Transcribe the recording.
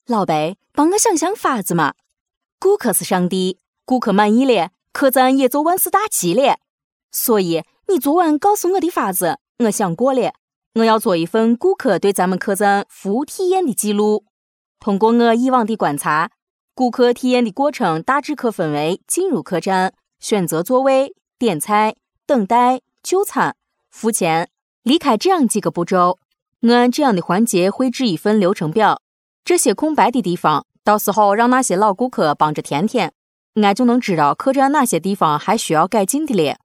老贝，帮我想想法子嘛。顾客是上帝，顾客满意了，客栈也就万事大吉了。所以你昨晚告诉我的法子，我想过了，我要做一份顾客对咱们客栈服务体验的记录。通过我以往的观察，顾客体验的过程大致可分为进入客栈、选择座位、点菜、等待、就餐、付钱、离开这样几个步骤。我按这样的环节绘制一份流程表，这些空白的地方，到时候让那些老顾客帮着填填，俺就能知道客栈哪些地方还需要改进的了。